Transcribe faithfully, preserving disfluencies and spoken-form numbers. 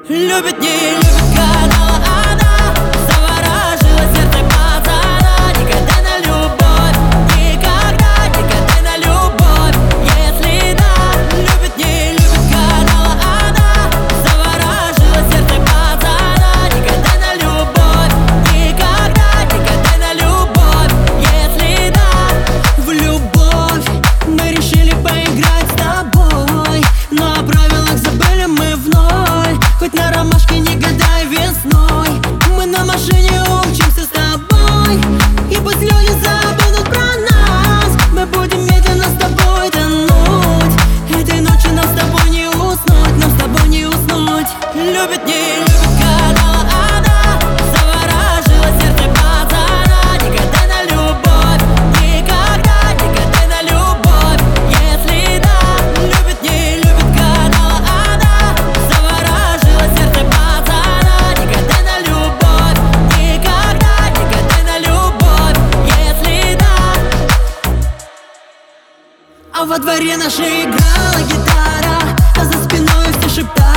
Любит, не любит, гадала она, заворожила сердце пацана. Никогда на любовь, никогда, никогда на любовь. Если да, любит, не любит, гадала она, заворожила сердце пацана. Никогда на любовь, никогда, никогда на любовь. Если да, в любовь мы решили поиграть с тобой, но о правилах забыли мы вновь. Хоть на ромашке не гадай весной, мы на машине учимся с тобой. И пусть люди забудут про нас, мы будем медленно с тобой тонуть. Этой ночью нам с тобой не уснуть, нам с тобой не уснуть. Любит, не любит, гадала она, заворожила сердце пацана. Никогда на любовь, никогда, никогда на любовь. Если да, любит, не любит, гадала она, заворожила сердце пацана. Никогда на любовь, никогда, никогда на любовь. Если да. А во дворе нашей играла гитара, а за спиной все шептали: